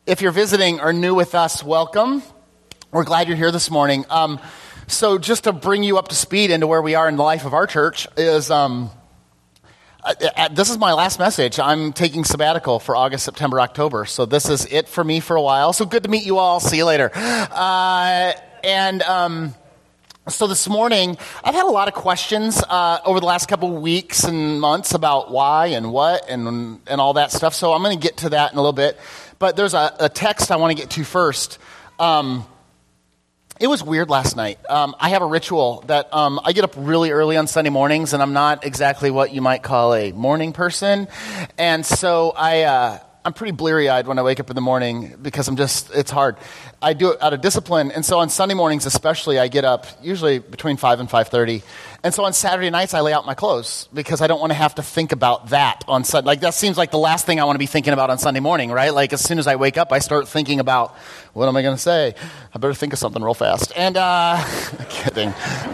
If you're visiting or new with us, welcome. We're glad you're here this morning. So just to bring you up to speed into where we are in the life of our church is, this is my last message. I'm taking sabbatical for August, September, October. So this is it for me for a while. So good to meet you all. See you later. So this morning, I've had a lot of questions over the last couple of weeks and months about why and what and all that stuff. So I'm going to get to that in a little bit. But there's a text I want to get to first. It was weird last night. I have a ritual that I get up really early on Sunday mornings, and I'm not exactly what you might call a morning person. And so I'm pretty bleary-eyed when I wake up in the morning because it's hard. I do it out of discipline. And so on Sunday mornings especially, I get up usually between 5 and 5:30. And so on Saturday nights, I lay out my clothes because I don't want to have to think about that on Sunday. Like, that seems like the last thing I want to be thinking about on Sunday morning, right? Like, as soon as I wake up, I start thinking about, what am I going to say? I better think of something real fast. And, kidding.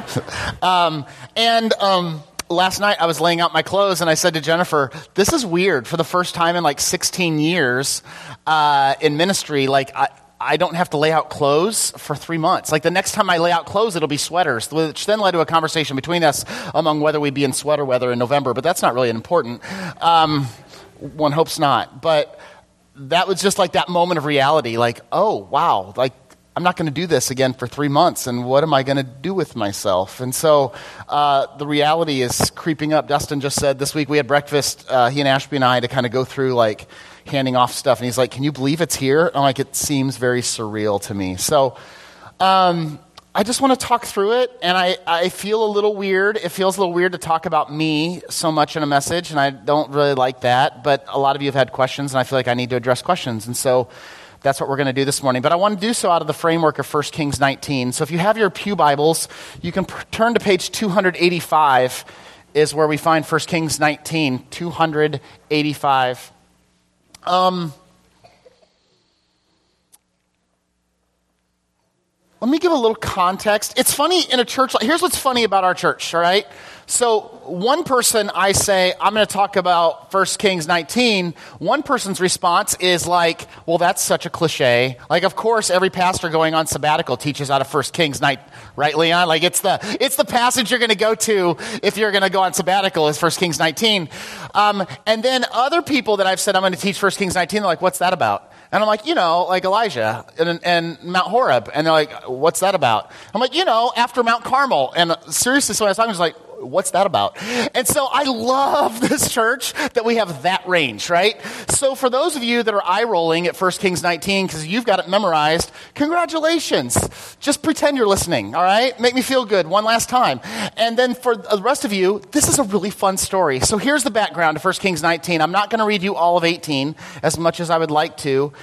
Last night, I was laying out my clothes, and I said to Jennifer, this is weird. For the first time in like 16 years in ministry, like I don't have to lay out clothes for 3 months. Like, the next time I lay out clothes, it'll be sweaters, which then led to a conversation between us among whether we'd be in sweater weather in November, but that's not really important. One hopes not. But that was just like that moment of reality, like, oh, wow, like, I'm not going to do this again for 3 months, and what am I going to do with myself? And so the reality is creeping up. Dustin just said this week we had breakfast, he and Ashby and I, to kind of go through, like, handing off stuff. And he's like, can you believe it's here? I'm like, it seems very surreal to me. So I just want to talk through it, and I feel a little weird. It feels a little weird to talk about me so much in a message, and I don't really like that. But a lot of you have had questions, and I feel like I need to address questions. And so that's what we're going to do this morning. But I want to do so out of the framework of 1 Kings 19. So if you have your pew Bibles, you can turn to page 285 is where we find 1 Kings 19, 285. Let me give a little context. It's funny in a church. Here's what's funny about our church, all right? So one person, I say, I'm going to talk about 1 Kings 19. One person's response is like, well, that's such a cliche. Like, of course, every pastor going on sabbatical teaches out of 1 Kings 19, right, Leon? Like, it's the passage you're going to go to if you're going to go on sabbatical is 1 Kings 19. And then other people that I've said I'm going to teach 1 Kings 19, they're like, what's that about? And I'm like, like Elijah and Mount Horeb. And they're like, what's that about? I'm like, after Mount Carmel. And seriously, so I was talking, I was like, what's that about? And so I love this church that we have that range, right? So for those of you that are eye-rolling at 1 Kings 19, because you've got it memorized, congratulations. Just pretend you're listening, all right? Make me feel good one last time. And then for the rest of you, this is a really fun story. So here's the background to 1 Kings 19. I'm not going to read you all of 18 as much as I would like to.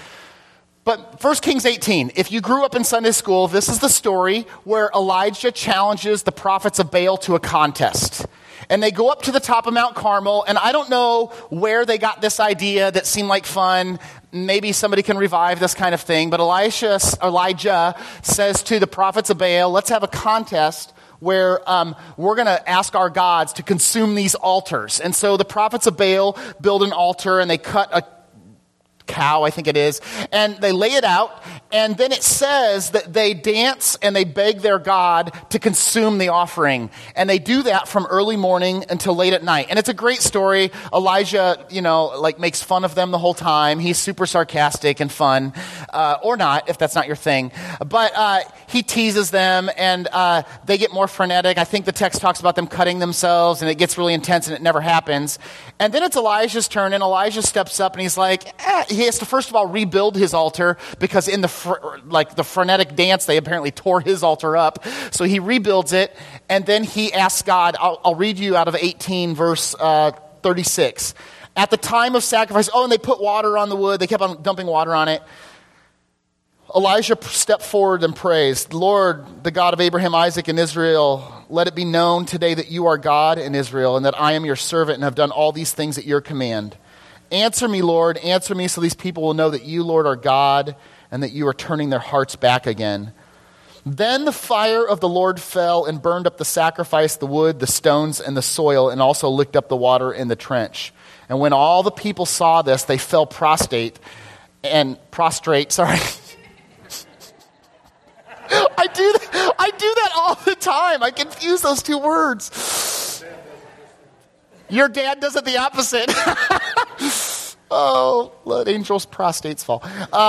But 1 Kings 18, if you grew up in Sunday school, this is the story where Elijah challenges the prophets of Baal to a contest. And they go up to the top of Mount Carmel, and I don't know where they got this idea that seemed like fun. Maybe somebody can revive this kind of thing. But Elijah says to the prophets of Baal, let's have a contest where we're going to ask our gods to consume these altars. And so the prophets of Baal build an altar, and they cut a cow, I think it is, and they lay it out, and then it says that they dance and they beg their God to consume the offering, and they do that from early morning until late at night. And it's a great story. Elijah, makes fun of them the whole time. He's super sarcastic and fun, or not, if that's not your thing. But he teases them, and they get more frenetic. I think the text talks about them cutting themselves, and it gets really intense, and it never happens. And then it's Elijah's turn, and Elijah steps up, and he's like, he has to first of all rebuild his altar because in the frenetic dance, they apparently tore his altar up. So he rebuilds it, and then he asks God, I'll read you out of 18 verse 36. At the time of sacrifice, and they put water on the wood. They kept on dumping water on it. Elijah stepped forward and praised, Lord, the God of Abraham, Isaac, and Israel, let it be known today that you are God in Israel and that I am your servant and have done all these things at your command. Answer me, Lord, answer me so these people will know that you, Lord, are God and that you are turning their hearts back again. Then the fire of the Lord fell and burned up the sacrifice, the wood, the stones, and the soil, and also licked up the water in the trench. And when all the people saw this, they fell prostrate and prostrate, sorry. I do that all the time. I confuse those two words. Your dad does it the opposite. Oh, let angels' prostates fall.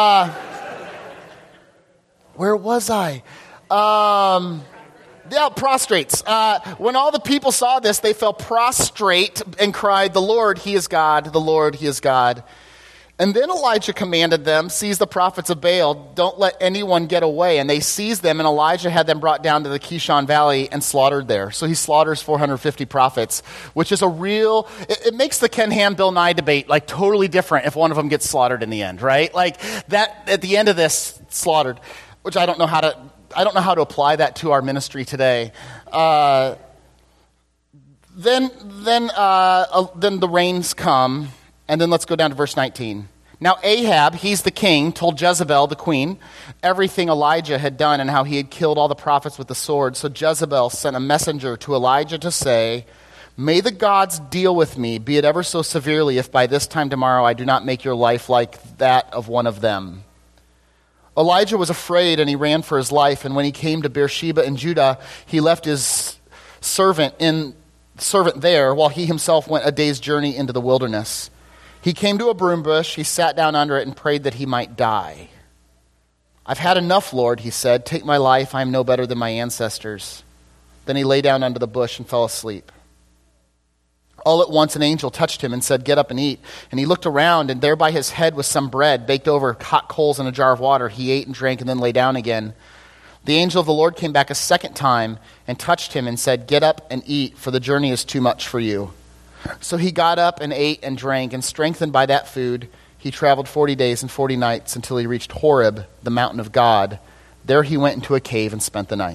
Where was I? Yeah, prostrates. When all the people saw this, they fell prostrate and cried, "The Lord, He is God. The Lord, He is God." And then Elijah commanded them, "Seize the prophets of Baal. Don't let anyone get away." And they seized them, and Elijah had them brought down to the Kishon Valley and slaughtered there. So he slaughters 450 prophets, which is it makes the Ken Ham, Bill Nye debate like totally different if one of them gets slaughtered in the end, right? Like that at the end of this, slaughtered, which I don't know how to apply that to our ministry today. Then the rains come. And then let's go down to verse 19. Now Ahab, he's the king, told Jezebel, the queen, everything Elijah had done and how he had killed all the prophets with the sword. So Jezebel sent a messenger to Elijah to say, "May the gods deal with me, be it ever so severely, if by this time tomorrow I do not make your life like that of one of them." Elijah was afraid and he ran for his life. And when he came to Beersheba in Judah, he left his servant there while he himself went a day's journey into the wilderness. He came to a broom bush, he sat down under it and prayed that he might die. "I've had enough, Lord," he said. "Take my life, I am no better than my ancestors." Then he lay down under the bush and fell asleep. All at once an angel touched him and said, "Get up and eat." And he looked around, and there by his head was some bread baked over hot coals in a jar of water. He ate and drank and then lay down again. The angel of the Lord came back a second time and touched him and said, "Get up and eat, for the journey is too much for you." So he got up and ate and drank, and strengthened by that food, he traveled 40 days and 40 nights until he reached Horeb, the mountain of God. There he went into a cave and spent the night.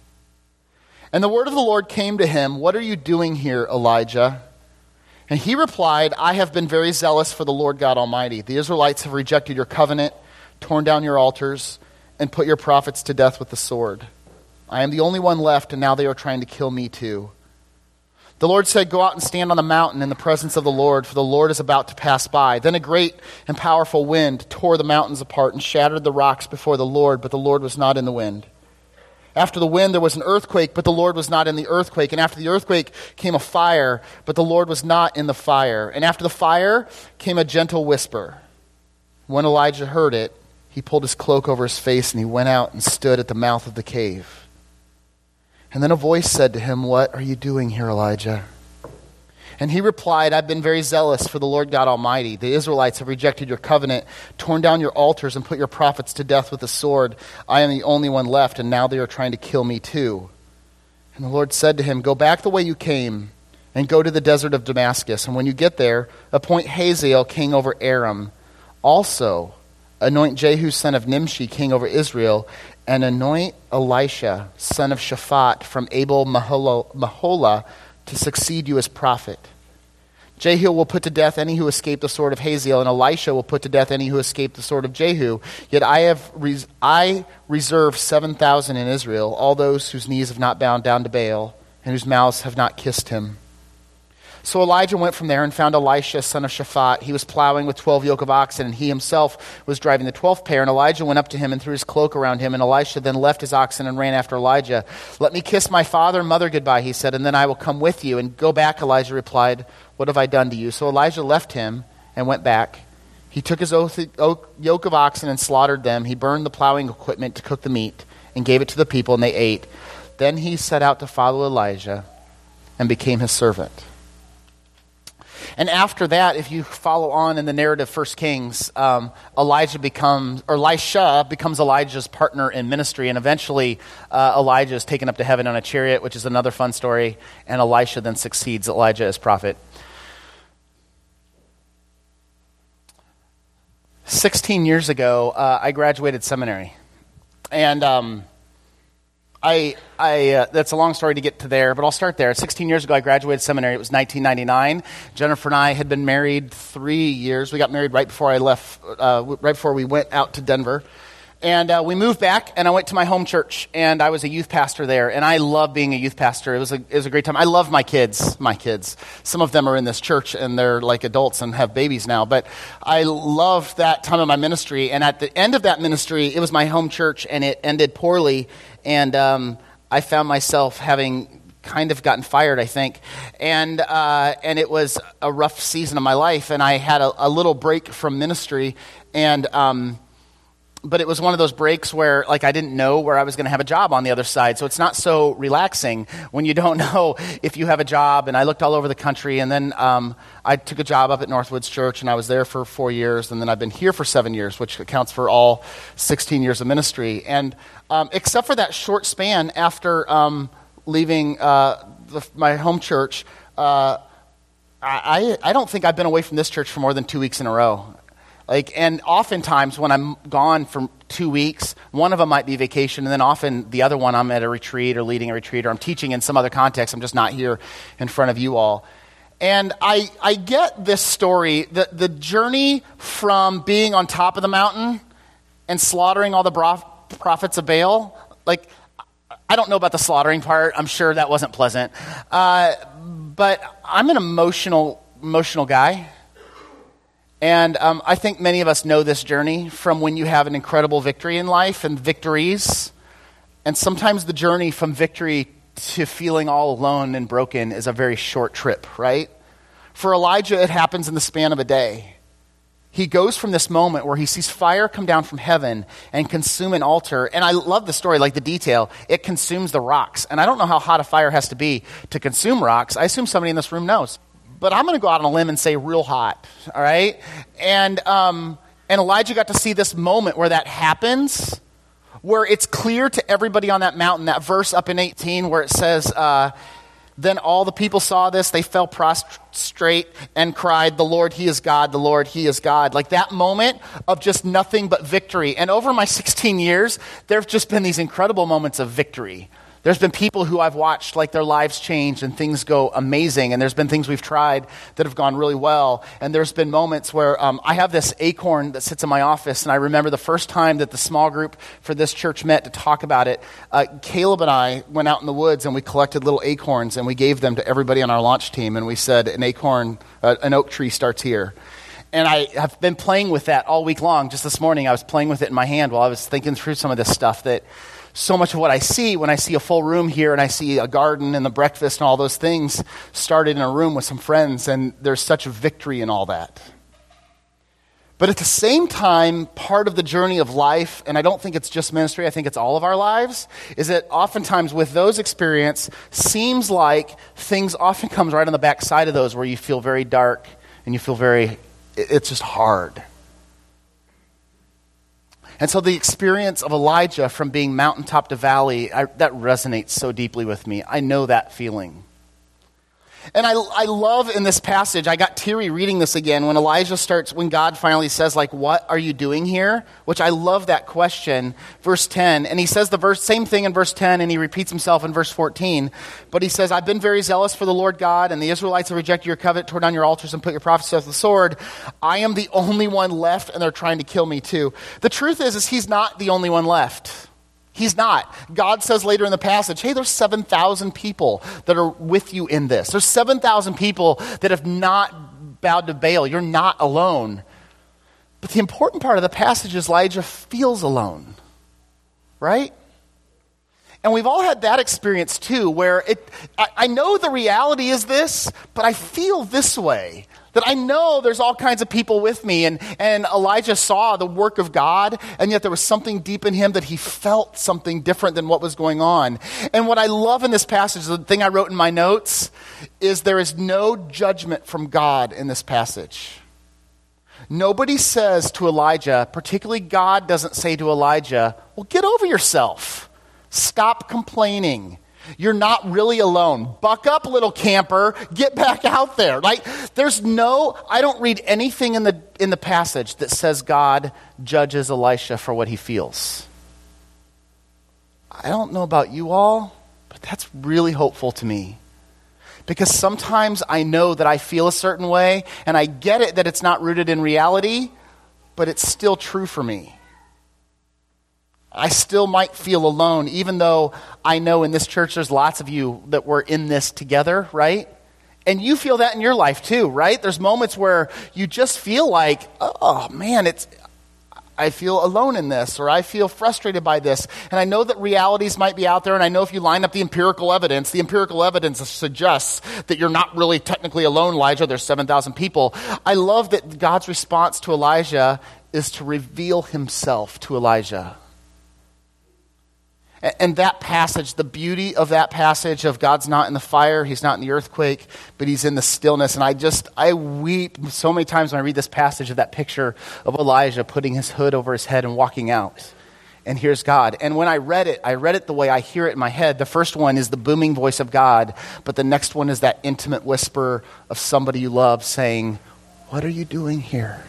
And the word of the Lord came to him, "What are you doing here, Elijah?" And he replied, "I have been very zealous for the Lord God Almighty. The Israelites have rejected your covenant, torn down your altars, and put your prophets to death with the sword. I am the only one left, and now they are trying to kill me too." The Lord said, "Go out and stand on the mountain in the presence of the Lord, for the Lord is about to pass by." Then a great and powerful wind tore the mountains apart and shattered the rocks before the Lord, but the Lord was not in the wind. After the wind there was an earthquake, but the Lord was not in the earthquake. And after the earthquake came a fire, but the Lord was not in the fire. And after the fire came a gentle whisper. When Elijah heard it, he pulled his cloak over his face and he went out and stood at the mouth of the cave. And then a voice said to him, "What are you doing here, Elijah?" And he replied, "I've been very zealous for the Lord God Almighty. The Israelites have rejected your covenant, torn down your altars, and put your prophets to death with the sword. I am the only one left, and now they are trying to kill me too." And the Lord said to him, "Go back the way you came, and go to the desert of Damascus. And when you get there, appoint Hazael king over Aram. Also, anoint Jehu son of Nimshi king over Israel, and anoint Elisha son of Shaphat from Abel Maholah to succeed you as prophet. Jehu will put to death any who escape the sword of Hazael, and Elisha will put to death any who escape the sword of Jehu. Yet I reserve 7,000 in Israel, all those whose knees have not bowed down to Baal, and whose mouths have not kissed him." So Elijah went from there and found Elisha, son of Shaphat. He was plowing with 12 yoke of oxen, and he himself was driving the 12th pair. And Elijah went up to him and threw his cloak around him. And Elisha then left his oxen and ran after Elijah. "Let me kiss my father and mother goodbye," he said, "and then I will come with you." "And go back," Elijah replied. "What have I done to you?" So Elijah left him and went back. He took his yoke of oxen and slaughtered them. He burned the plowing equipment to cook the meat and gave it to the people, and they ate. Then he set out to follow Elijah and became his servant. And after that, if you follow on in the narrative, 1 Kings, Elisha becomes Elijah's partner in ministry, and eventually Elijah is taken up to heaven on a chariot, which is another fun story, and Elisha then succeeds Elijah as prophet. 16 years ago, I graduated seminary, and that's a long story to get to there, but I'll start there. 16 years ago, I graduated seminary. It was 1999. Jennifer and I had been married 3 years. We got married right before I left, right before we went out to Denver. And we moved back, and I went to my home church, and I was a youth pastor there, and I love being a youth pastor. It was a great time. I love my kids. Some of them are in this church, and they're like adults and have babies now, but I loved that time of my ministry, and at the end of that ministry, it was my home church, and it ended poorly, and I found myself having kind of gotten fired, I think, and it was a rough season of my life, and I had a little break from ministry, and but it was one of those breaks where, like, I didn't know where I was going to have a job on the other side. So it's not so relaxing when you don't know if you have a job. And I looked all over the country. And then I took a job up at Northwoods Church, and I was there for 4 years. And then I've been here for 7 years, which accounts for all 16 years of ministry. And except for that short span after leaving my home church, I don't think I've been away from this church for more than 2 weeks in a row. And oftentimes when I'm gone for 2 weeks, one of them might be vacation, and then often the other one I'm at a retreat or leading a retreat or I'm teaching in some other context. I'm just not here in front of you all. And I get this story, the journey from being on top of the mountain and slaughtering all the prophets of Baal. I don't know about the slaughtering part. I'm sure that wasn't pleasant. But I'm an emotional guy. And I think many of us know this journey from when you have an incredible victory in life and victories. And sometimes the journey from victory to feeling all alone and broken is a very short trip, right? For Elijah, it happens in the span of a day. He goes from this moment where he sees fire come down from heaven and consume an altar. And I love the story, like the detail. It consumes the rocks. And I don't know how hot a fire has to be to consume rocks. I assume somebody in this room knows. But I'm going to go out on a limb and say real hot, all right? And Elijah got to see this moment where that happens, where it's clear to everybody on that mountain, that verse up in 18 where it says, then all the people saw this, they fell prostrate and cried, the Lord, He is God, the Lord, He is God. Like that moment of just nothing but victory. And over my 16 years, there have just been these incredible moments of victory. There's been people who I've watched, like their lives change and things go amazing. And there's been things we've tried that have gone really well. And there's been moments where I have this acorn that sits in my office. And I remember the first time that the small group for this church met to talk about it. Caleb and I went out in the woods and we collected little acorns and we gave them to everybody on our launch team. And we said, an oak tree starts here. And I have been playing with that all week long. Just this morning, I was playing with it in my hand while I was thinking through some of this stuff that so much of what I see when I see a full room here and I see a garden and the breakfast and all those things started in a room with some friends, and there's such a victory in all that. But at the same time, part of the journey of life, and I don't think it's just ministry, I think it's all of our lives, is that oftentimes with those experiences, seems like things often comes right on the back side of those where you feel very dark and you feel it's just hard. And so the experience of Elijah from being mountaintop to valley, that resonates so deeply with me. I know that feeling. And I love in this passage, I got teary reading this again, when when God finally says, what are you doing here? Which I love that question, verse 10. And he says the same thing in verse 10, and he repeats himself in verse 14. But he says, I've been very zealous for the Lord God, and the Israelites have rejected your covenant, torn down your altars, and put your prophets to the sword. I am the only one left, and they're trying to kill me too. The truth is he's not the only one left. He's not. God says later in the passage, hey, there's 7,000 people that are with you in this. There's 7,000 people that have not bowed to Baal. You're not alone. But the important part of the passage is Elijah feels alone, right? And we've all had that experience too, where I know the reality is this, but I feel this way. That I know there's all kinds of people with me. And Elijah saw the work of God, and yet there was something deep in him that he felt something different than what was going on. And what I love in this passage, the thing I wrote in my notes, is there is no judgment from God in this passage. Nobody says to Elijah, particularly God doesn't say to Elijah, well, get over yourself. Stop complaining. You're not really alone. Buck up, little camper. Get back out there. I don't read anything in the passage that says God judges Elisha for what he feels. I don't know about you all, but that's really hopeful to me. Because sometimes I know that I feel a certain way, and I get it that it's not rooted in reality, but it's still true for me. I still might feel alone, even though I know in this church there's lots of you that we're in this together, right? And you feel that in your life too, right? There's moments where you just feel like, oh man, I feel alone in this, or I feel frustrated by this. And I know that realities might be out there, and I know if you line up the empirical evidence suggests that you're not really technically alone, Elijah. There's 7,000 people. I love that God's response to Elijah is to reveal himself to Elijah. And that passage, the beauty of that passage of God's not in the fire, he's not in the earthquake, but he's in the stillness. And I weep so many times when I read this passage of that picture of Elijah putting his hood over his head and walking out. And here's God. And when I read it the way I hear it in my head. The first one is the booming voice of God, but the next one is that intimate whisper of somebody you love saying, "What are you doing here?"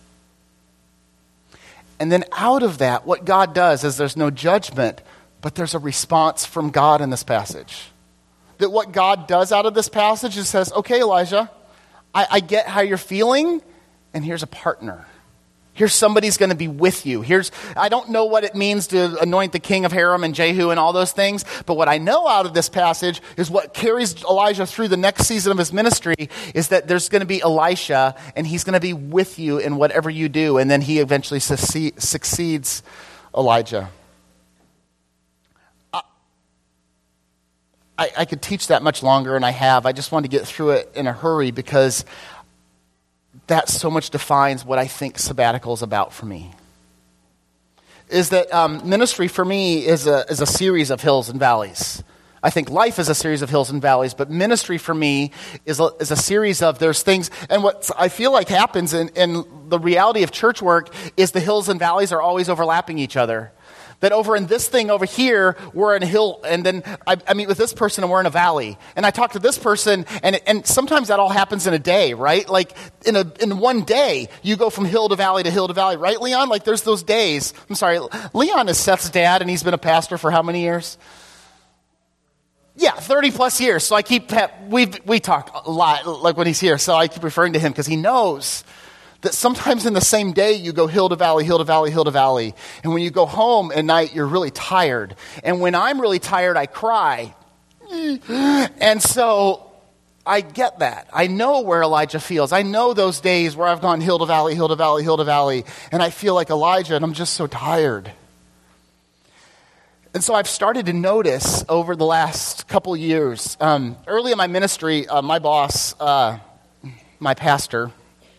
And then out of that, what God does is there's no judgment, but there's a response from God in this passage. That what God does out of this passage is says, okay, Elijah, I get how you're feeling, and here's a partner. Here's somebody's going to be with you. I don't know what it means to anoint the king of Haram and Jehu and all those things, but what I know out of this passage is what carries Elijah through the next season of his ministry is that there's going to be Elisha, and he's going to be with you in whatever you do, and then he eventually succeeds Elijah. I could teach that much longer, and I have. I just wanted to get through it in a hurry because that so much defines what I think sabbatical is about for me. Is that ministry for me is a series of hills and valleys. I think life is a series of hills and valleys, but ministry for me is a series of there's things. And what I feel like happens in the reality of church work is the hills and valleys are always overlapping each other. That over in this thing over here, we're in a hill, and then I meet with this person and we're in a valley. And I talk to this person, and sometimes that all happens in a day, right? Like in one day, you go from hill to valley to hill to valley, right, Leon? Like there's those days. I'm sorry, Leon is Seth's dad, and he's been a pastor for how many years? Yeah, 30 plus years. So we talk a lot, like when he's here, so I keep referring to him because he knows that sometimes in the same day you go hill to valley, hill to valley, hill to valley. And when you go home at night, you're really tired. And when I'm really tired, I cry. And so I get that. I know where Elijah feels. I know those days where I've gone hill to valley, hill to valley, hill to valley. And I feel like Elijah, and I'm just so tired. And so I've started to notice over the last couple years, early in my ministry, my boss, my pastor,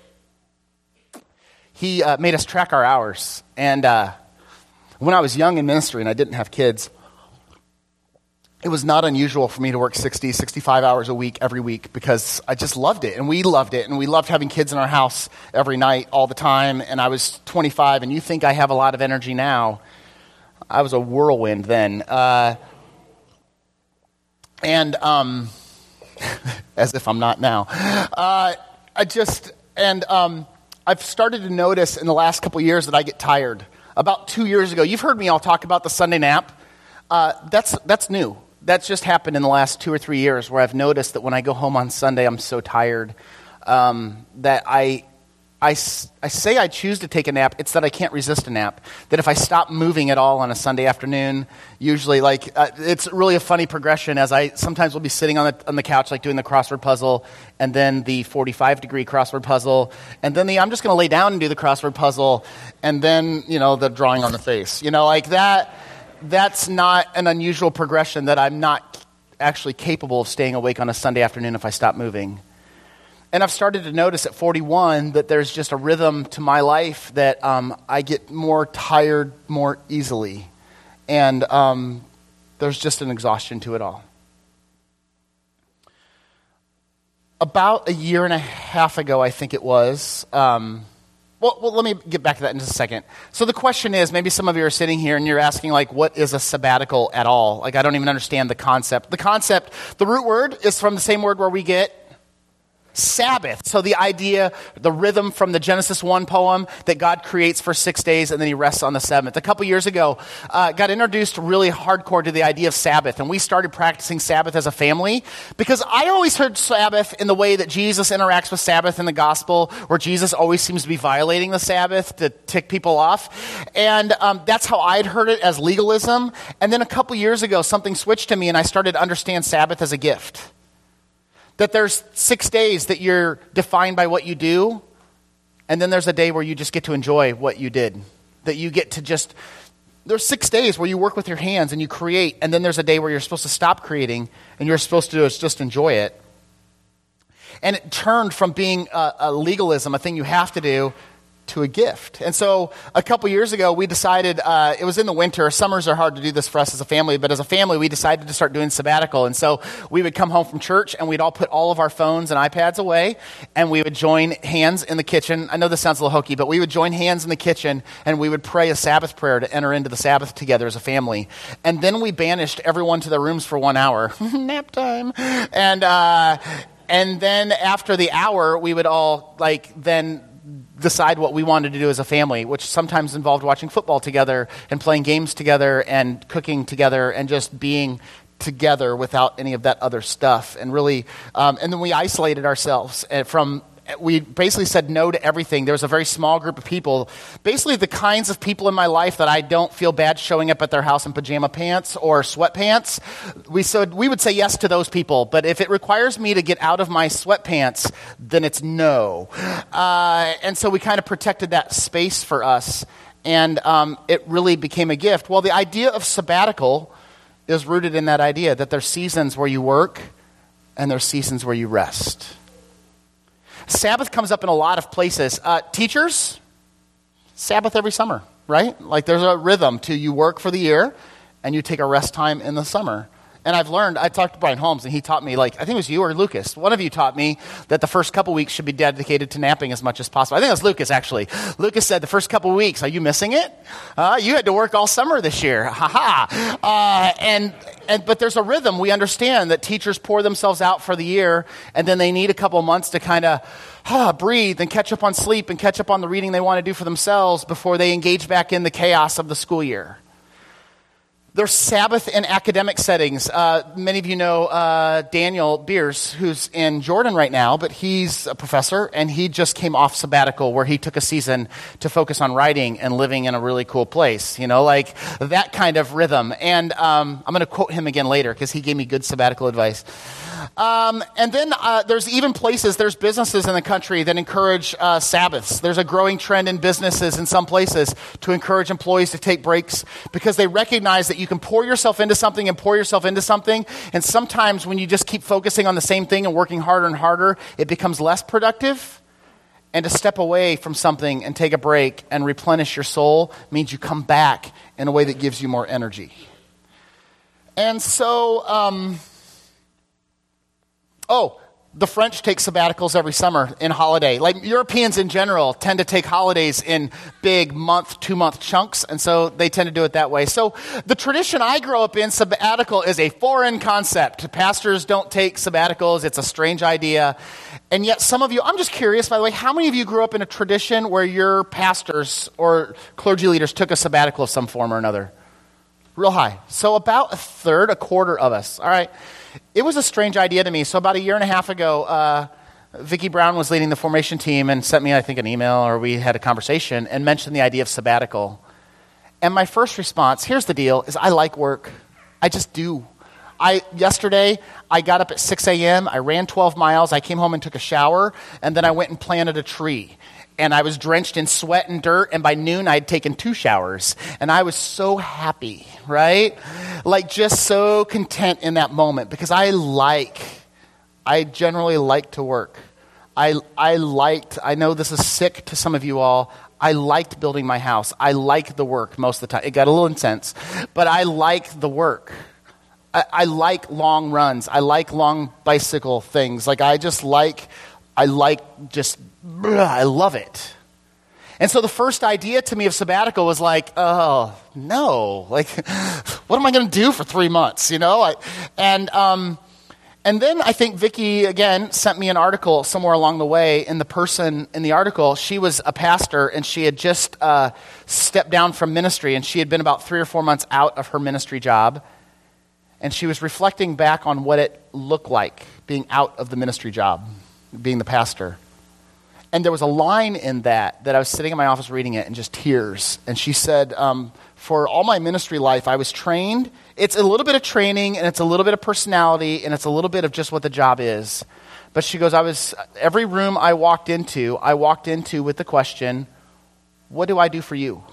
he made us track our hours. And when I was young in ministry and I didn't have kids, it was not unusual for me to work 60, 65 hours a week every week because I just loved it. And we loved it. And we loved having kids in our house every night all the time. And I was 25, and you think I have a lot of energy now. I was a whirlwind then. As if I'm not now. I've started to notice in the last couple of years that I get tired. About 2 years ago, you've heard me all talk about the Sunday nap. That's new. That's just happened in the last 2 or 3 years where I've noticed that when I go home on Sunday, I'm so tired that I say I choose to take a nap. It's that I can't resist a nap. That if I stop moving at all on a Sunday afternoon, usually it's really a funny progression as I sometimes will be sitting on the couch like doing the crossword puzzle and then the 45-degree crossword puzzle and then I'm just going to lay down and do the crossword puzzle and then, the drawing on the face. Like that. That's not an unusual progression that I'm not actually capable of staying awake on a Sunday afternoon if I stop moving. And I've started to notice at 41 that there's just a rhythm to my life that I get more tired more easily. And there's just an exhaustion to it all. About a year and a half ago, I think it was. Well, let me get back to that in just a second. So the question is, maybe some of you are sitting here and you're asking, what is a sabbatical at all? I don't even understand the concept. The root word is from the same word where we get Sabbath. So the idea, the rhythm from the Genesis 1 poem that God creates for 6 days and then he rests on the seventh. A couple years ago, got introduced really hardcore to the idea of Sabbath, and we started practicing Sabbath as a family because I always heard Sabbath in the way that Jesus interacts with Sabbath in the gospel, where Jesus always seems to be violating the Sabbath to tick people off. And that's how I'd heard it, as legalism. And then a couple years ago, something switched to me and I started to understand Sabbath as a gift. That there's 6 days that you're defined by what you do, and then there's a day where you just get to enjoy what you did. That you get to just, there's 6 days where you work with your hands and you create, and then there's a day where you're supposed to stop creating and you're supposed to just enjoy it. And it turned from being a legalism, a thing you have to do, to a gift. And so a couple years ago, we decided, it was in the winter. Summers are hard to do this for us as a family, but as a family, we decided to start doing sabbatical. And so we would come home from church and we'd all put all of our phones and iPads away, and we would join hands in the kitchen. I know this sounds a little hokey, but we would join hands in the kitchen and we would pray a Sabbath prayer to enter into the Sabbath together as a family. And then we banished everyone to their rooms for 1 hour. Nap time. And then after the hour, we would all then decide what we wanted to do as a family, which sometimes involved watching football together and playing games together and cooking together and just being together without any of that other stuff. And really, and then we isolated ourselves we basically said no to everything. There was a very small group of people, basically the kinds of people in my life that I don't feel bad showing up at their house in pajama pants or sweatpants. We would say yes to those people, but if it requires me to get out of my sweatpants, then it's no. And so we kind of protected that space for us, and it really became a gift. Well, the idea of sabbatical is rooted in that idea that there's seasons where you work and there's seasons where you rest. Sabbath comes up in a lot of places. Teachers, Sabbath every summer, right? Like there's a rhythm to you work for the year and you take a rest time in the summer. And I've learned, I talked to Brian Holmes and he taught me, I think it was you or Lucas. One of you taught me that the first couple weeks should be dedicated to napping as much as possible. I think it was Lucas, actually. Lucas said the first couple weeks, are you missing it? You had to work all summer this year. But there's a rhythm. We understand that teachers pour themselves out for the year and then they need a couple months to kind of breathe and catch up on sleep and catch up on the reading they want to do for themselves before they engage back in the chaos of the school year. There's Sabbath in academic settings. Many of you know Daniel Beers, who's in Jordan right now, but he's a professor, and he just came off sabbatical where he took a season to focus on writing and living in a really cool place, like that kind of rhythm. And I'm going to quote him again later because he gave me good sabbatical advice. And then there's even places, there's businesses in the country that encourage Sabbaths. There's a growing trend in businesses in some places to encourage employees to take breaks because they recognize that you can pour yourself into something and pour yourself into something. And sometimes when you just keep focusing on the same thing and working harder and harder, it becomes less productive. And to step away from something and take a break and replenish your soul means you come back in a way that gives you more energy. And so, the French take sabbaticals every summer in holiday. Like Europeans in general tend to take holidays in big 2-month chunks, and so they tend to do it that way. So the tradition I grew up in, sabbatical, is a foreign concept. Pastors don't take sabbaticals. It's a strange idea. And yet some of you, I'm just curious, by the way, how many of you grew up in a tradition where your pastors or clergy leaders took a sabbatical of some form or another? Real high. So about a quarter of us. All right. It was a strange idea to me. So about a year and a half ago, Vicki Brown was leading the formation team and sent me, I think, an email, or we had a conversation and mentioned the idea of sabbatical. And my first response, here's the deal, is I like work. I just do. Yesterday, I got up at 6 a.m., I ran 12 miles, I came home and took a shower, and then I went and planted a tree. And I was drenched in sweat and dirt, and by noon I had taken 2 showers. And I was so happy, right? Just so content in that moment because I generally like to work. I know this is sick to some of you all, I liked building my house. I like the work most of the time. It got a little intense, but I like the work. I like long runs. I like long bicycle things. I love it. And so the first idea to me of sabbatical was oh, no. What am I going to do for 3 months, And then I think Vicki, again, sent me an article somewhere along the way, and the person in the article, she was a pastor, and she had just stepped down from ministry, and she had been about 3 or 4 months out of her ministry job, and she was reflecting back on what it looked like being out of the ministry job, being the pastor. And there was a line in that I was sitting in my office reading it, and just tears. And she said, for all my ministry life, I was trained. It's a little bit of training, and it's a little bit of personality, and it's a little bit of just what the job is. But she goes, every room I walked into with the question, what do I do for you?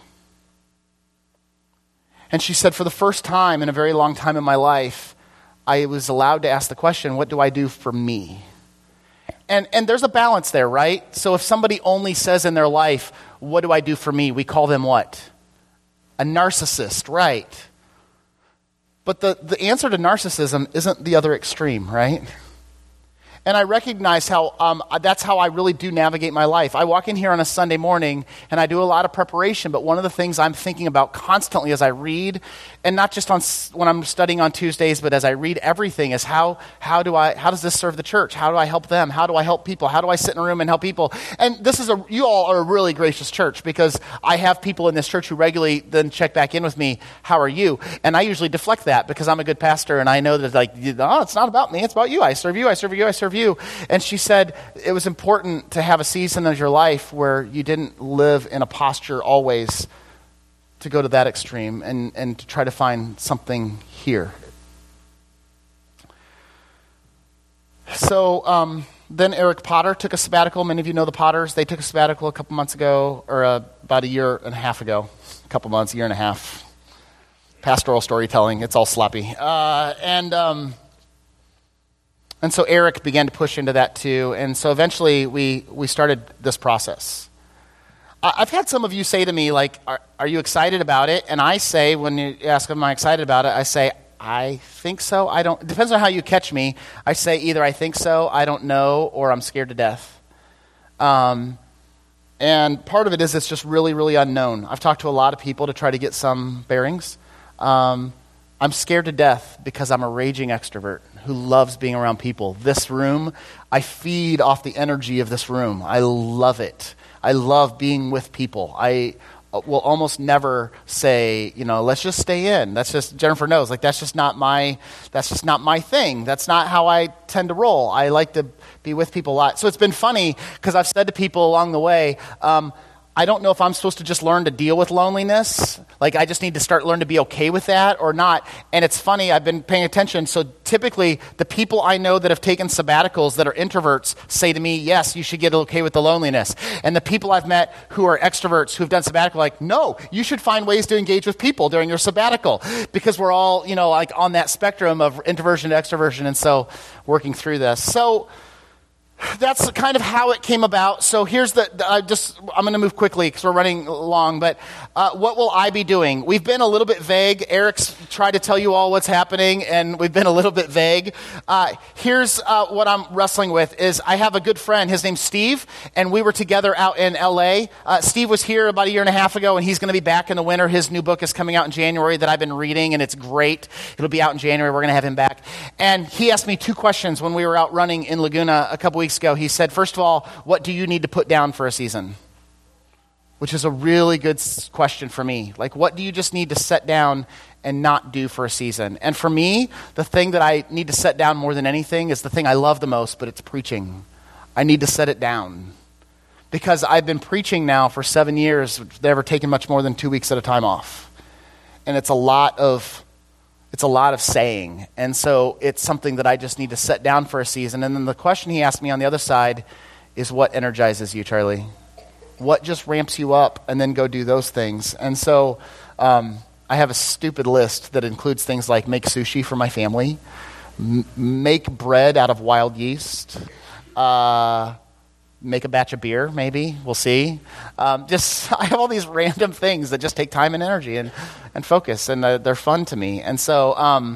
And she said, for the first time in a very long time in my life, I was allowed to ask the question, what do I do for me? And there's a balance there, right? So if somebody only says in their life, what do I do for me? We call them what? A narcissist, right? But the answer to narcissism isn't the other extreme, right? And I recognize how that's how I really do navigate my life. I walk in here on a Sunday morning, and I do a lot of preparation, but one of the things I'm thinking about constantly as I read, and not just when I'm studying on Tuesdays, but as I read everything, is how does this serve the church? How do I help them? How do I help people? How do I sit in a room and help people? And you all are a really gracious church, because I have people in this church who regularly then check back in with me, how are you? And I usually deflect that because I'm a good pastor, and I know that it's not about me, it's about you. I serve you, I serve you, I serve you. And she said it was important to have a season of your life where you didn't live in a posture always to go to that extreme, and to try to find something here. So then Eric Potter took a sabbatical. Many of you know the Potters. They took a sabbatical a couple months ago, or about a year and a half ago. A couple months, a year and a half. Pastoral storytelling, it's all sloppy. And so Eric began to push into that too. And so eventually we started this process. I've had some of you say to me, like, are you excited about it? And I say, when you ask, am I excited about it? I say, I think so. I don't. It depends on how you catch me. I say either I think so, I don't know, or I'm scared to death. And part of it is it's just really, really unknown. I've talked to a lot of people to try to get some bearings. I'm scared to death because I'm a raging extrovert who loves being around people. This room, I feed off the energy of this room. I love it. I love being with people. I will almost never say, let's just stay in. That's just, Jennifer knows, like that's just not my thing. That's not how I tend to roll. I like to be with people a lot. So it's been funny because I've said to people along the way, I don't know if I'm supposed to just learn to deal with loneliness. Like I just need to learn to be okay with that or not. And it's funny, I've been paying attention. So typically the people I know that have taken sabbaticals that are introverts say to me, yes, you should get okay with the loneliness. And the people I've met who are extroverts who've done sabbatical, like, no, you should find ways to engage with people during your sabbatical, because we're all, like on that spectrum of introversion to extroversion. And so working through this. So that's kind of how it came about. So here's I'm going to move quickly because we're running long, but what will I be doing? We've been a little bit vague. Eric's tried to tell you all what's happening, and we've been a little bit vague. Here's what I'm wrestling with is I have a good friend. His name's Steve, and we were together out in L.A. Steve was here about a year and a half ago, and he's going to be back in the winter. His new book is coming out in January that I've been reading, and it's great. It'll be out in January. We're going to have him back. And he asked me 2 questions when we were out running in Laguna a couple weeks ago. He said, first of all, what do you need to put down for a season? Which is a really good question for me. Like, what do you just need to set down and not do for a season? And for me, the thing that I need to set down more than anything is the thing I love the most, but it's preaching. I need to set it down. Because I've been preaching now for 7 years, never taken much more than 2 weeks at a time off. And it's a lot of saying. And so it's something that I just need to set down for a season. And then the question he asked me on the other side is, what energizes you, Charlie? What just ramps you up? And then go do those things. And so I have a stupid list that includes things like make sushi for my family, make bread out of wild yeast, make a batch of beer, maybe. We'll see. I have all these random things that just take time and energy and focus, and they're fun to me. And so,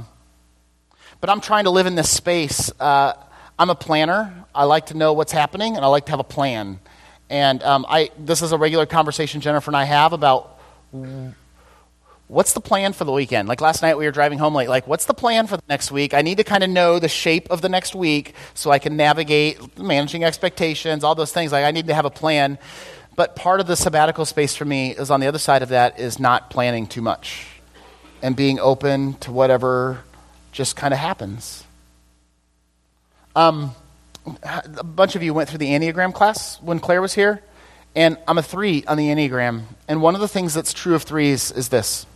but I'm trying to live in this space. I'm a planner. I like to know what's happening, and I like to have a plan. And this is a regular conversation Jennifer and I have about what's the plan for the weekend? Like last night we were driving home late. Like, what's the plan for the next week? I need to kind of know the shape of the next week so I can navigate managing expectations, all those things. Like, I need to have a plan. But part of the sabbatical space for me is on the other side of that is not planning too much and being open to whatever just kind of happens. A bunch of you went through the Enneagram class when Claire was here, and I'm a 3 on the Enneagram. And one of the things that's true of 3s is this.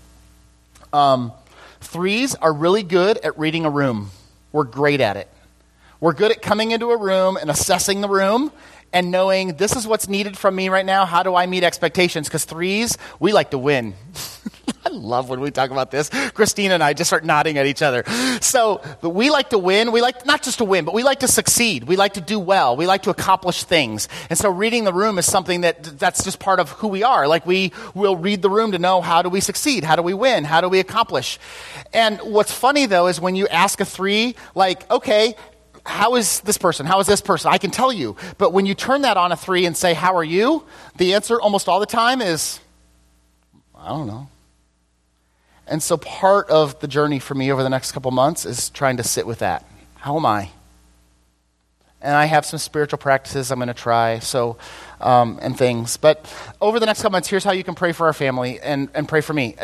3s are really good at reading a room. We're great at it. We're good at coming into a room and assessing the room and knowing this is what's needed from me right now. How do I meet expectations? Because 3s, we like to win. I love when we talk about this. Christina and I just start nodding at each other. So we like to win. We like not just to win, but we like to succeed. We like to do well. We like to accomplish things. And so reading the room is something that's just part of who we are. Like we will read the room to know how do we succeed? How do we win? How do we accomplish? And what's funny, though, is when you ask a 3, like, okay, how is this person? How is this person? I can tell you. But when you turn that on a 3 and say, how are you? The answer almost all the time is, I don't know. And so part of the journey for me over the next couple months is trying to sit with that. How am I? And I have some spiritual practices I'm going to try, and things. But over the next couple months, here's how you can pray for our family and pray for me.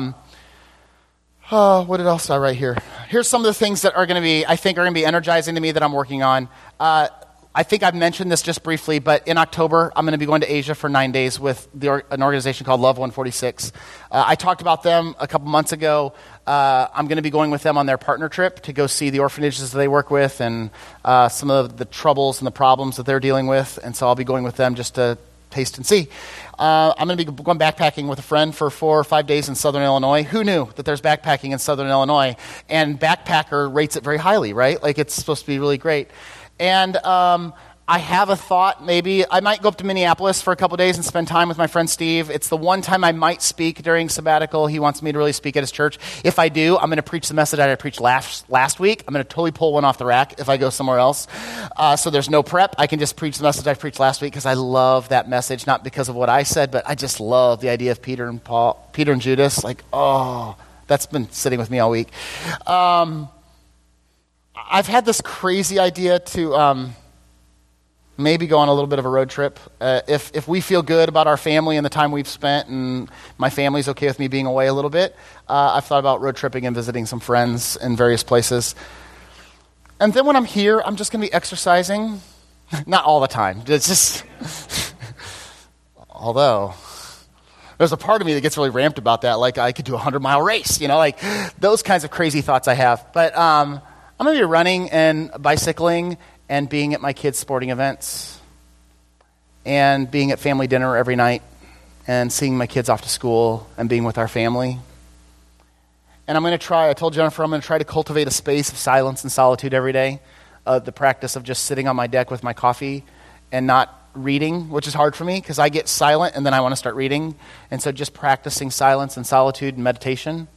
What else did I write here? Here's some of the things that are going to be, I think, are going to be energizing to me that I'm working on. I think I've mentioned this just briefly, but in October, I'm going to be going to Asia for 9 days with an organization called Love 146. I talked about them a couple months ago. I'm going to be going with them on their partner trip to go see the orphanages that they work with and some of the troubles and the problems that they're dealing with. And so I'll be going with them just to taste and see. I'm going to be going backpacking with a friend for 4 or 5 days in Southern Illinois. Who knew that there's backpacking in Southern Illinois? And Backpacker rates it very highly, right? Like it's supposed to be really great. And I have a thought, maybe I might go up to Minneapolis for a couple days and spend time with my friend Steve. It's the one time I might speak during sabbatical. He wants me to really speak at his church. If I do, I'm going to preach the message that I preached last week. I'm going to totally pull one off the rack if I go somewhere else. So there's no prep. I can just preach the message I preached last week because I love that message, not because of what I said, but I just love the idea of Peter and Judas. Like, oh, that's been sitting with me all week. I've had this crazy idea to maybe go on a little bit of a road trip. If we feel good about our family and the time we've spent and my family's okay with me being away a little bit, I've thought about road tripping and visiting some friends in various places. And then when I'm here, I'm just going to be exercising. Not all the time. It's just... Although... There's a part of me that gets really ramped about that, like I could do a 100-mile race, like those kinds of crazy thoughts I have. But I'm going to be running and bicycling and being at my kids' sporting events and being at family dinner every night and seeing my kids off to school and being with our family. And I told Jennifer I'm going to try to cultivate a space of silence and solitude every day, the practice of just sitting on my deck with my coffee and not reading, which is hard for me because I get silent and then I want to start reading. And so just practicing silence and solitude and meditation.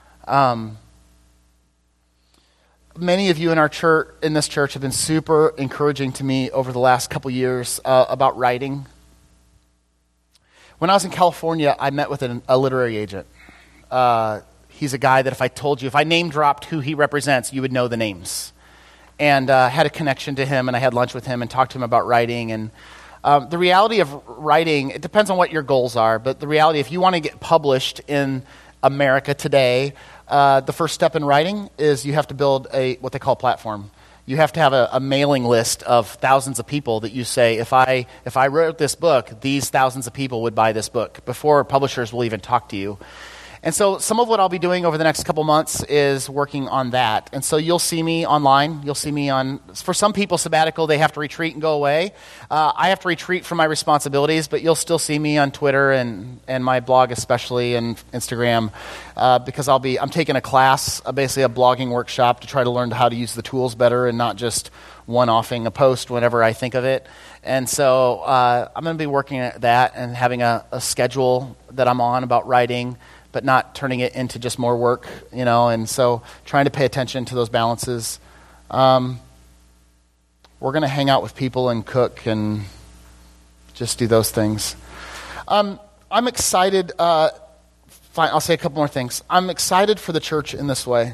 Many of you in this church have been super encouraging to me over the last couple years about writing. When I was in California, I met with a literary agent. He's a guy that if I name dropped who he represents, you would know the names. And had a connection to him, and I had lunch with him and talked to him about writing. And the reality of writing, it depends on what your goals are, but the reality, if you want to get published in America today, the first step in writing is you have to build what they call a platform. You have to have a mailing list of thousands of people that you say, if I wrote this book, these thousands of people would buy this book before publishers will even talk to you. And so some of what I'll be doing over the next couple months is working on that. And so you'll see me online. You'll see me for some people, sabbatical, they have to retreat and go away. I have to retreat from my responsibilities, but you'll still see me on Twitter and my blog especially and Instagram because I'm taking a class, basically a blogging workshop to try to learn how to use the tools better and not just one-offing a post whenever I think of it. And so I'm going to be working at that and having a schedule that I'm on about writing, but not turning it into just more work, and so trying to pay attention to those balances. We're going to hang out with people and cook and just do those things. I'm excited Fine, I'll say a couple more things. I'm excited for the church in this way.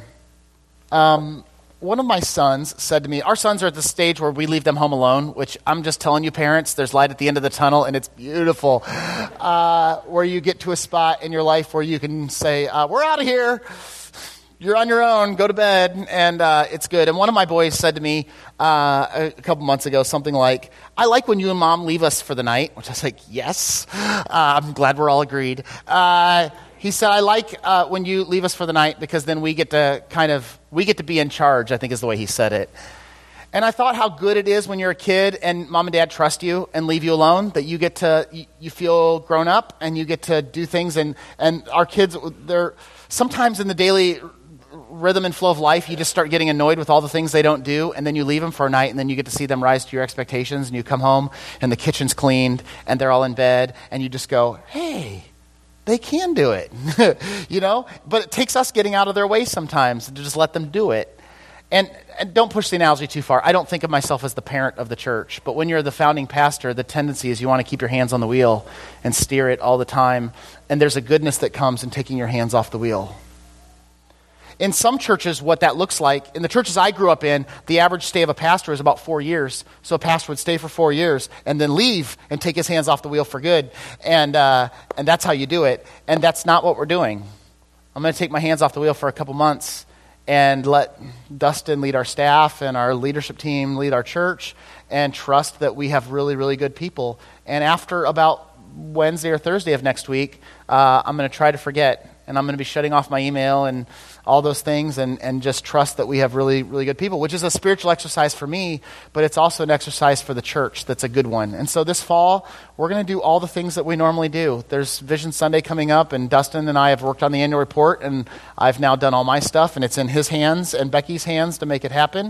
One of my sons said to me, our sons are at the stage where we leave them home alone, which I'm just telling you, parents, there's light at the end of the tunnel, and it's beautiful. Where you get to a spot in your life where you can say, we're out of here. You're on your own. Go to bed. And it's good. And one of my boys said to me a couple months ago something like, I like when you and Mom leave us for the night, which I was like, yes. I'm glad we're all agreed. He said, I like when you leave us for the night because then we get to be in charge, I think is the way he said it. And I thought how good it is when you're a kid and Mom and Dad trust you and leave you alone, that you get to, you feel grown up and you get to do things. And our kids, they're sometimes in the daily rhythm and flow of life, you just start getting annoyed with all the things they don't do, and then you leave them for a night, and then you get to see them rise to your expectations, and you come home, and the kitchen's cleaned, and they're all in bed, and you just go, hey, they can do it, you know? But it takes us getting out of their way sometimes to just let them do it. And don't push the analogy too far. I don't think of myself as the parent of the church, but when you're the founding pastor, the tendency is you want to keep your hands on the wheel and steer it all the time, and there's a goodness that comes in taking your hands off the wheel. In some churches, what that looks like, in the churches I grew up in, the average stay of a pastor is about 4 years. So a pastor would stay for 4 years and then leave and take his hands off the wheel for good. And that's how you do it. And that's not what we're doing. I'm going to take my hands off the wheel for a couple months and let Dustin lead our staff and our leadership team lead our church and trust that we have really, really good people. And after about Wednesday or Thursday of next week, I'm going to try to forget. And I'm going to be shutting off my email and all those things and just trust that we have really, really good people, which is a spiritual exercise for me, but it's also an exercise for the church that's a good one. And so this fall, we're going to do all the things that we normally do. There's Vision Sunday coming up, and Dustin and I have worked on the annual report, and I've now done all my stuff, and it's in his hands and Becky's hands to make it happen.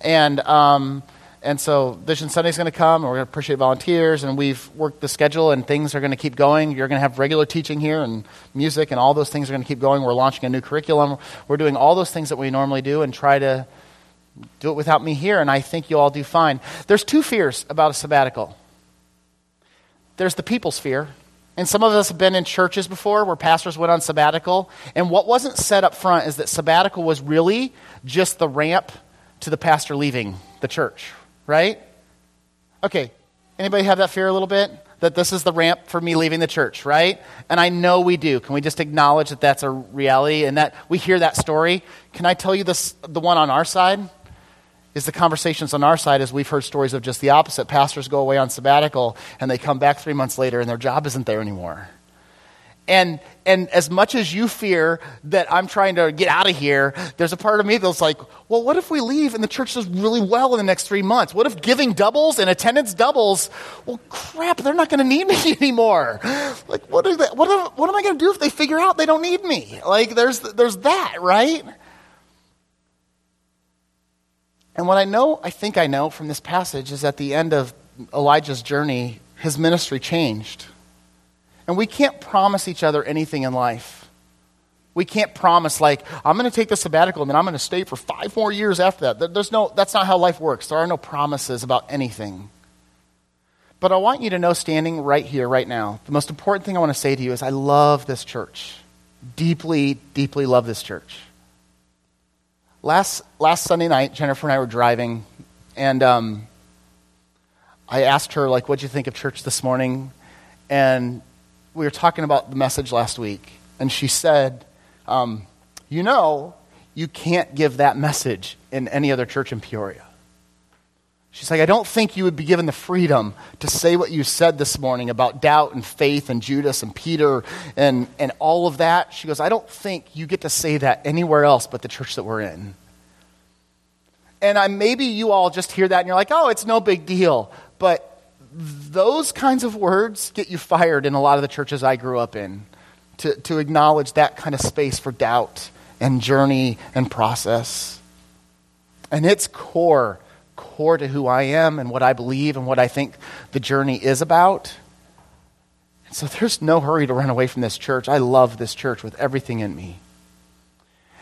And so Vision Sunday is going to come, and we're going to appreciate volunteers, and we've worked the schedule, and things are going to keep going. You're going to have regular teaching here, and music, and all those things are going to keep going. We're launching a new curriculum. We're doing all those things that we normally do and try to do it without me here, and I think you all do fine. There's two fears about a sabbatical. There's the people's fear, and some of us have been in churches before where pastors went on sabbatical, and what wasn't said up front is that sabbatical was really just the ramp to the pastor leaving the church. Right? Okay, anybody have that fear a little bit? That this is the ramp for me leaving the church, right? And I know we do. Can we just acknowledge that that's a reality and that we hear that story? Can I tell you this? The one on our side is the conversations on our side is we've heard stories of just the opposite. Pastors go away on sabbatical and they come back 3 months later and their job isn't there anymore. And as much as you fear that I'm trying to get out of here, there's a part of me that's like, well, what if we leave and the church does really well in the next 3 months? What if giving doubles and attendance doubles? Well, crap, they're not going to need me anymore. Like, what am I going to do if they figure out they don't need me? Like, there's that, right? And what I think I know from this passage is at the end of Elijah's journey, his ministry changed. And we can't promise each other anything in life. We can't promise, like, I'm going to take the sabbatical and then I'm going to stay for 5 more years after that. That's not how life works. There are no promises about anything. But I want you to know, standing right here, right now, the most important thing I want to say to you is I love this church. Deeply, deeply love this church. Last Sunday night, Jennifer and I were driving, and I asked her, like, what'd you think of church this morning? And we were talking about the message last week, and she said, you can't give that message in any other church in Peoria. She's like, I don't think you would be given the freedom to say what you said this morning about doubt and faith and Judas and Peter and all of that. She goes, I don't think you get to say that anywhere else but the church that we're in. And maybe you all just hear that and you're like, oh, it's no big deal. But those kinds of words get you fired in a lot of the churches I grew up in, to acknowledge that kind of space for doubt and journey and process. And it's core to who I am and what I believe and what I think the journey is about. And so there's no hurry to run away from this church. I love this church with everything in me.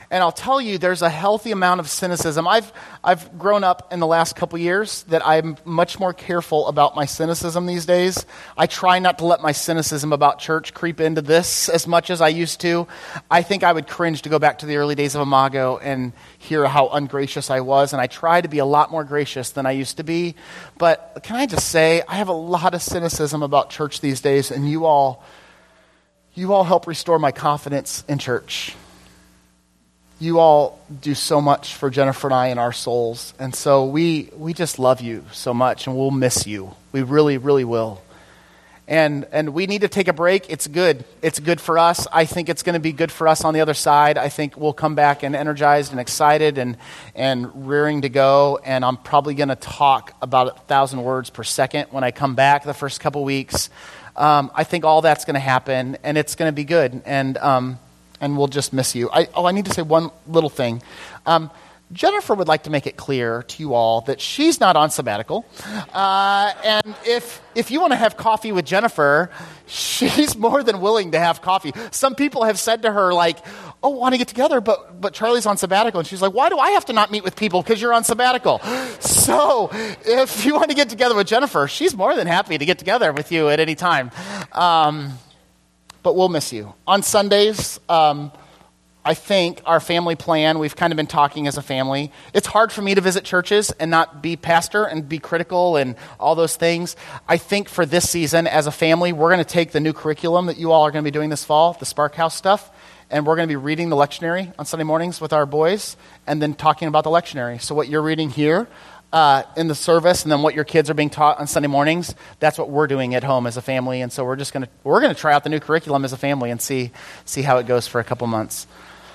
And I'll tell you, there's a healthy amount of cynicism. I've grown up in the last couple years that I'm much more careful about my cynicism these days. I try not to let my cynicism about church creep into this as much as I used to. I think I would cringe to go back to the early days of Imago and hear how ungracious I was, and I try to be a lot more gracious than I used to be. But can I just say, I have a lot of cynicism about church these days, and you all help restore my confidence in church. You all do so much for Jennifer and I in our souls. And so we just love you so much, and we'll miss you. We really, really will. And we need to take a break. It's good. It's good for us. I think it's going to be good for us on the other side. I think we'll come back and energized and excited and rearing to go. And I'm probably going to talk about 1,000 words per second when I come back the first couple weeks. I think all that's going to happen, and it's going to be good. And we'll just miss you. I need to say one little thing. Jennifer would like to make it clear to you all that she's not on sabbatical. And if you want to have coffee with Jennifer, she's more than willing to have coffee. Some people have said to her, like, oh, want to get together, but Charlie's on sabbatical. And she's like, why do I have to not meet with people because you're on sabbatical? So if you want to get together with Jennifer, she's more than happy to get together with you at any time. But we'll miss you. On Sundays, I think our family plan, we've kind of been talking as a family. It's hard for me to visit churches and not be pastor and be critical and all those things. I think for this season, as a family, we're going to take the new curriculum that you all are going to be doing this fall, the Spark House stuff, and we're going to be reading the lectionary on Sunday mornings with our boys and then talking about the lectionary. So what you're reading here in the service, and then what your kids are being taught on Sunday mornings, that's what we're doing at home as a family. And so we're going to try out the new curriculum as a family and see how it goes for a couple months.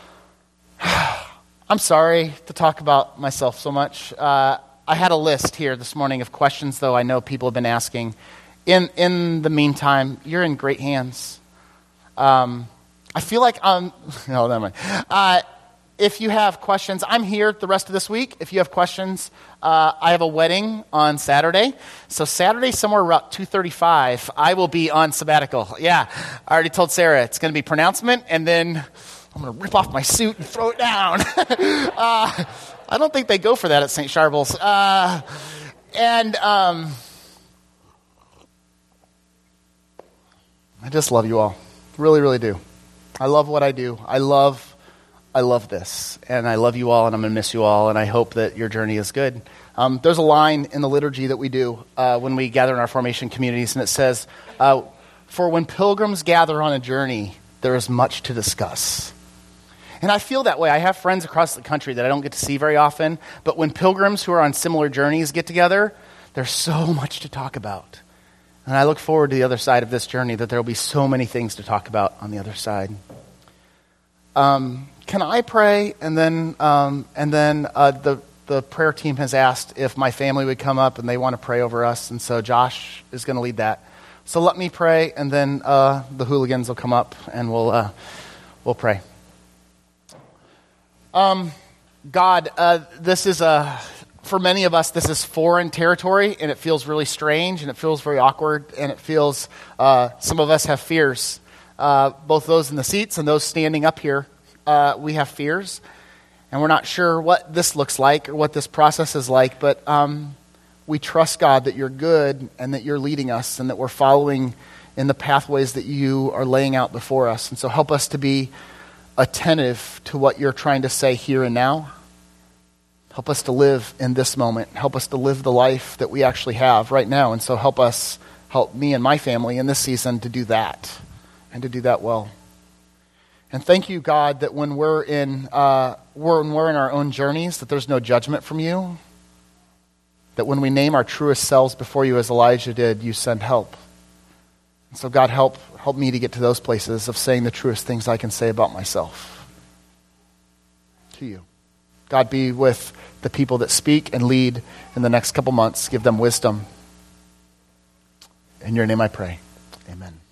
I'm sorry to talk about myself so much. I had a list here this morning of questions, though I know people have been asking. In the meantime, you're in great hands. I feel like no, never mind. If you have questions, I'm here the rest of this week. If you have questions, I have a wedding on Saturday. So Saturday, somewhere around 2:35, I will be on sabbatical. Yeah, I already told Sarah it's going to be pronouncement, and then I'm going to rip off my suit and throw it down. I don't think they go for that at St. Charbel's. I just love you all. Really, really do. I love what I do. I love this, and I love you all, and I'm going to miss you all, and I hope that your journey is good. There's a line in the liturgy that we do when we gather in our formation communities, and it says, for when pilgrims gather on a journey, there is much to discuss. And I feel that way. I have friends across the country that I don't get to see very often, but when pilgrims who are on similar journeys get together, there's so much to talk about. And I look forward to the other side of this journey, that there will be so many things to talk about on the other side. Can I pray? And then the prayer team has asked if my family would come up, and they want to pray over us. And so Josh is going to lead that. So let me pray, and then the hooligans will come up, and we'll pray. God, this is for many of us, this is foreign territory, and it feels really strange, and it feels very awkward, and it feels, some of us have fears. Both those in the seats and those standing up here, we have fears, and we're not sure what this looks like or what this process is like, but we trust, God, that you're good and that you're leading us and that we're following in the pathways that you are laying out before us. And so help us to be attentive to what you're trying to say here and now. Help us to live in this moment. Help us to live the life that we actually have right now. And so help me and my family in this season to do that and to do that well. And thank you, God, that when we're in our own journeys, that there's no judgment from you. That when we name our truest selves before you, as Elijah did, you send help. And so, God, help me to get to those places of saying the truest things I can say about myself to you. God, be with the people that speak and lead in the next couple months. Give them wisdom. In your name I pray. Amen.